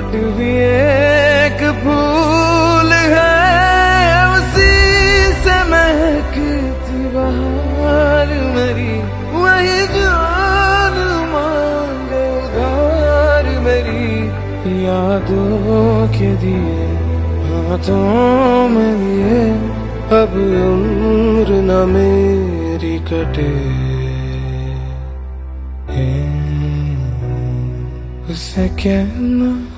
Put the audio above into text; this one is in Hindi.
भी एक फूल है, उसी से महकती बहार मेरी, वही जान मांगे उधार मेरी। यादों के दिए हाथों में लिए, अब उम्र न मेरी कटे, उसे कहना